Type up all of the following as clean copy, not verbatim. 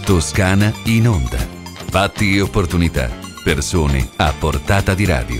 Toscana in onda. Fatti e opportunità. Persone a portata di radio.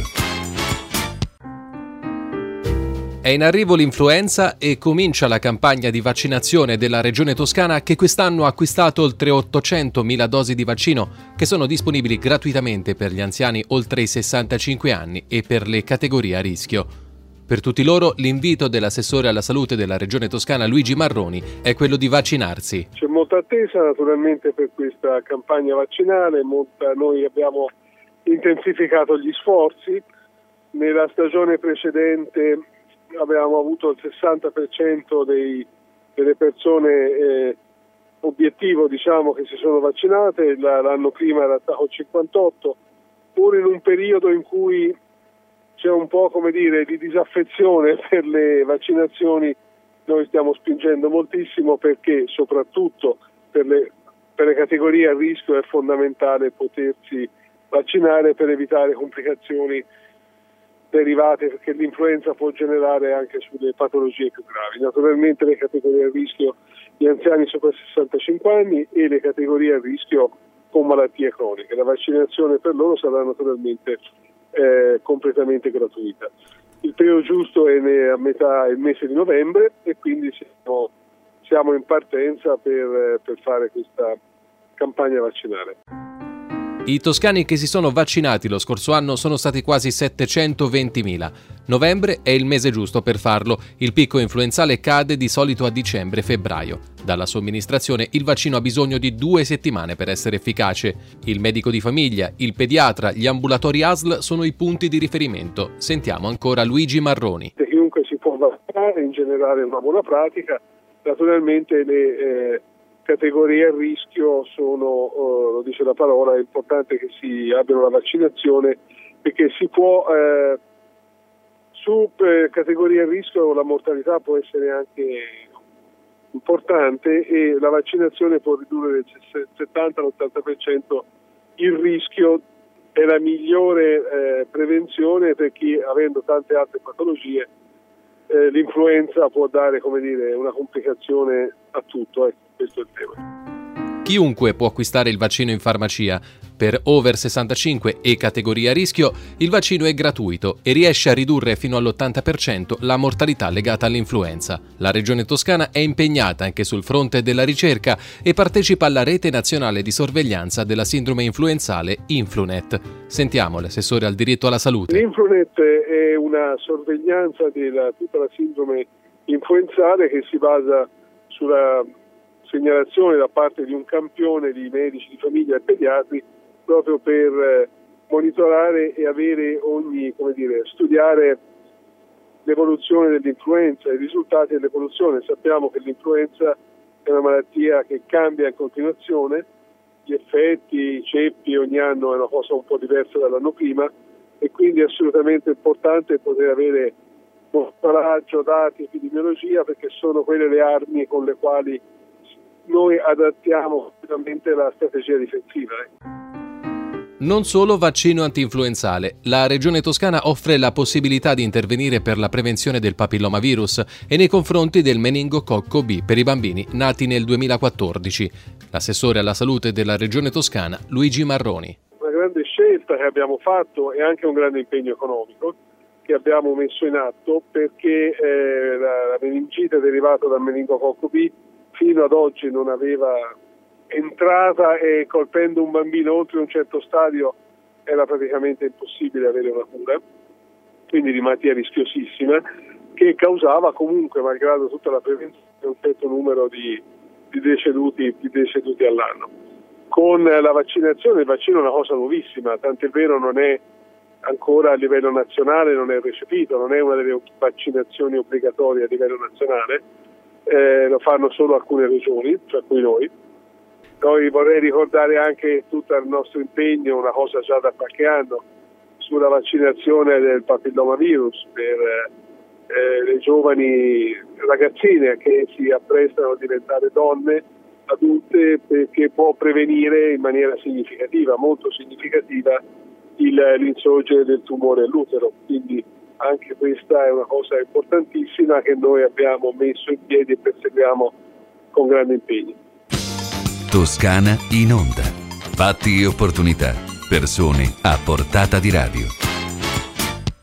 È in arrivo l'influenza e comincia la campagna di vaccinazione della Regione Toscana, che quest'anno ha acquistato oltre 800.000 dosi di vaccino che sono disponibili gratuitamente per gli anziani oltre i 65 anni e per le categorie a rischio. Per tutti loro l'invito dell'assessore alla salute della Regione Toscana Luigi Marroni è quello di vaccinarsi. C'è molta attesa naturalmente per questa campagna vaccinale, noi abbiamo intensificato gli sforzi. Nella stagione precedente avevamo avuto il 60% delle persone obiettivo che si sono vaccinate, l'anno prima era stato il 58%, pur in un periodo in cui c'è un po' di disaffezione per le vaccinazioni. Noi stiamo spingendo moltissimo perché soprattutto per le categorie a rischio è fondamentale potersi vaccinare per evitare complicazioni derivate, perché l'influenza può generare anche sulle patologie più gravi. Naturalmente le categorie a rischio, gli anziani sopra 65 anni e le categorie a rischio con malattie croniche. La vaccinazione per loro sarà naturalmente completamente gratuita. Il periodo giusto è a metà il mese di novembre e quindi siamo in partenza per fare questa campagna vaccinale. I toscani che si sono vaccinati lo scorso anno sono stati quasi 720.000. Novembre è il mese giusto per farlo. Il picco influenzale cade di solito a dicembre-febbraio. Dalla somministrazione il vaccino ha bisogno di 2 settimane per essere efficace. Il medico di famiglia, il pediatra, gli ambulatori ASL sono i punti di riferimento. Sentiamo ancora Luigi Marroni. Chiunque si può vaccinare, in generale è una buona pratica. Naturalmente le categorie a rischio sono, lo dice la parola, è importante che si abbiano la vaccinazione, perché si può su categorie a rischio la mortalità può essere anche importante e la vaccinazione può ridurre del 70-80% il rischio. È la migliore prevenzione per chi, avendo tante altre patologie, l'influenza può dare una complicazione a tutto. Questo è il tema. Chiunque può acquistare il vaccino in farmacia. Per over 65 e categoria a rischio il vaccino è gratuito e riesce a ridurre fino all'80% la mortalità legata all'influenza. La Regione Toscana è impegnata anche sul fronte della ricerca e partecipa alla rete nazionale di sorveglianza della sindrome influenzale Influnet. Sentiamo l'assessore al diritto alla salute. L'Influnet è una sorveglianza di tutta la sindrome influenzale che si basa sulla segnalazione da parte di un campione di medici di famiglia e pediatri proprio per monitorare e avere studiare l'evoluzione dell'influenza, i risultati dell'evoluzione. Sappiamo che l'influenza è una malattia che cambia in continuazione, gli effetti, i ceppi ogni anno è una cosa un po' diversa dall'anno prima e quindi è assolutamente importante poter avere monitoraggio, dati, epidemiologia, perché sono quelle le armi con le quali noi adattiamo ovviamente la strategia difensiva. Non solo vaccino antinfluenzale. La Regione Toscana offre la possibilità di intervenire per la prevenzione del papillomavirus e nei confronti del meningococco B per i bambini nati nel 2014. L'assessore alla salute della Regione Toscana, Luigi Marroni. Una grande scelta che abbiamo fatto e anche un grande impegno economico che abbiamo messo in atto, perché la meningite derivata dal meningococco B fino ad oggi non aveva entrata e colpendo un bambino oltre un certo stadio era praticamente impossibile avere una cura, quindi di malattia rischiosissima che causava comunque, malgrado tutta la prevenzione, un certo numero di deceduti all'anno. Con la vaccinazione, il vaccino è una cosa nuovissima, tant'è vero non è ancora a livello nazionale, non è recepito, non è una delle vaccinazioni obbligatorie a livello nazionale, lo fanno solo alcune regioni, tra cui noi. Noi vorrei ricordare anche tutto il nostro impegno, una cosa già da qualche anno, sulla vaccinazione del papillomavirus per le giovani ragazzine che si apprestano a diventare donne adulte, perché può prevenire in maniera significativa, molto significativa, l'insorgere del tumore all'utero. Quindi anche questa è una cosa importantissima che noi abbiamo messo in piedi e perseguiamo con grande impegno. Toscana in onda. Fatti e opportunità. Persone a portata di radio.